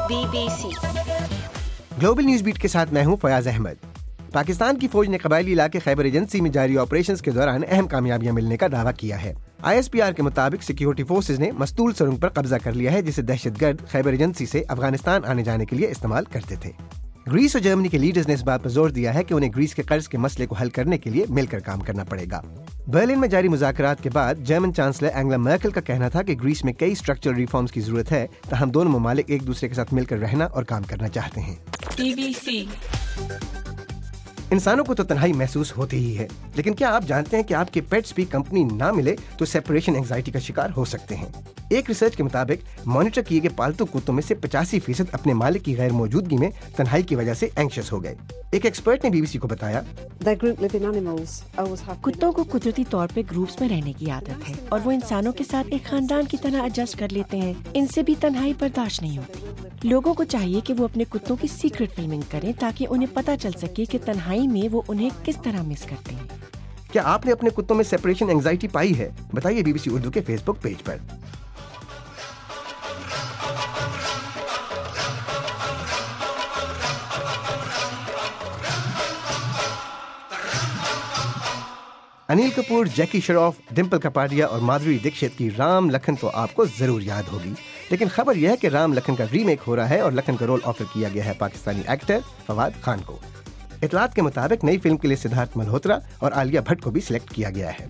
BBC global news beat के साथ मैं हूं फयाज अहमद। पाकिस्तान की फौज ने कबायली इलाके खैबर एजेंसी में जारी ऑपरेशंस के दौरान अहम कामयाबियां मिलने का दावा किया है। ISPR के मुताबिक सिक्योरिटी फोर्सेज ने मस्तूल सुरंग पर कब्जा कर लिया है, जिसे दहशतगर्द खैबर एजेंसी से अफगानिस्तान आने जाने के लिए इस्तेमाल करते थे। ग्रीस और जर्मनी के लीडर्स ने इस बात पर जोर दिया है कि उन्हें ग्रीस के कर्ज के मसले को हल करने के लिए मिलकर काम करना पड़ेगा। बर्लिन में जारी मुज़ाकरात के बाद जर्मन चांसलर एंगेला मर्केल का कहना था कि ग्रीस में कई स्ट्रक्चरल रिफॉर्म्स की जरूरत है, ताहम दोनों ममालिक एक दूसरे के साथ मिलकर रहना और काम करना चाहते हैं। BBC इंसानों को तो तन्हाई महसूस होती ही है, लेकिन क्या आप जानते हैं कि आपके पेट्स भी कंपनी ना मिले तो सेपरेशन एंजाइटी का शिकार हो सकते हैं। एक रिसर्च के मुताबिक मॉनिटर किए गए पालतू कुत्तों में से 85% अपने मालिक की गैर मौजूदगी में तन्हाई की वजह से एंग्शियस हो गए। एक एक्सपर्ट ने BBC को बताया, कुत्तों को कुदरती तौर पे ग्रुप्स में रहने की आदत है और वो इंसानों के साथ एक खानदान की तरह एडजस्ट कर लेते हैं। इनसे भी तन्हाई बर्दाश्त नहीं होती। लोगों को चाहिए कि वो अपने कुत्तों की सीक्रेट फिल्मिंग करें ताकि उन्हें पता चल सके कि तन्हाई में वो उन्हें किस तरह मिस करते हैं। क्या आपने अपने कुत्तों में सेपरेशन एंजाइटी पाई है? बताइए BBC उर्दू के फेसबुक पेज पर। अनिल कपूर, जैकी श्रॉफ, डिम्पल कपाडिया और माधुरी दीक्षित की राम लखन तो आपको जरूर याद होगी, लेकिन खबर यह है कि राम लखन का रीमेक हो रहा है और लखन का रोल ऑफर किया गया है पाकिस्तानी एक्टर फवाद खान को। इतलात के मुताबिक नई फिल्म के लिए सिद्धार्थ मल्होत्रा और आलिया भट्ट को भी सिलेक्ट किया गया है।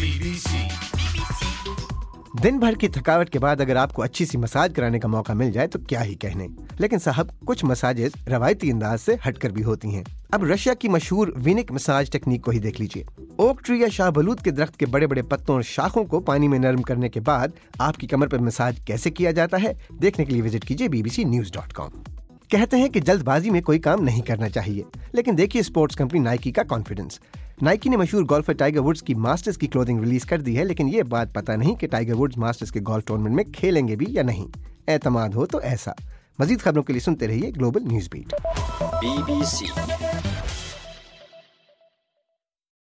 दिन भर की थकावट के बाद अगर आपको अच्छी सी मसाज कराने का मौका मिल जाए तो क्या ही कहने, लेकिन साहब कुछ मसाजेस रवायती अंदाज से हटकर भी होती हैं। अब रशिया की मशहूर विनिक मसाज टेक्निक को ही देख लीजिए। ओक ट्री या शाहबलूत के दरख्त के बड़े बड़े पत्तों और शाखों को पानी में नरम करने के बाद आपकी कमर पर मसाज कैसे किया जाता है, देखने के लिए विजिट कीजिए bbcnews.com। कहते हैं कि जल्दबाजी में कोई काम नहीं करना चाहिए, लेकिन देखिए स्पोर्ट्स कंपनी नाइकी का कॉन्फिडेंस। नाइकी ने मशहूर गोल्फर टाइगर वुड्स की मास्टर्स की क्लोथिंग रिलीज कर दी है, लेकिन ये बात पता नहीं कि टाइगर वुड्स मास्टर्स के गोल्फ टूर्नामेंट में खेलेंगे भी या नहीं। एतमाद हो तो ऐसा। मजीद खबरों के लिए सुनते रहिए ग्लोबल न्यूज बीट। BBC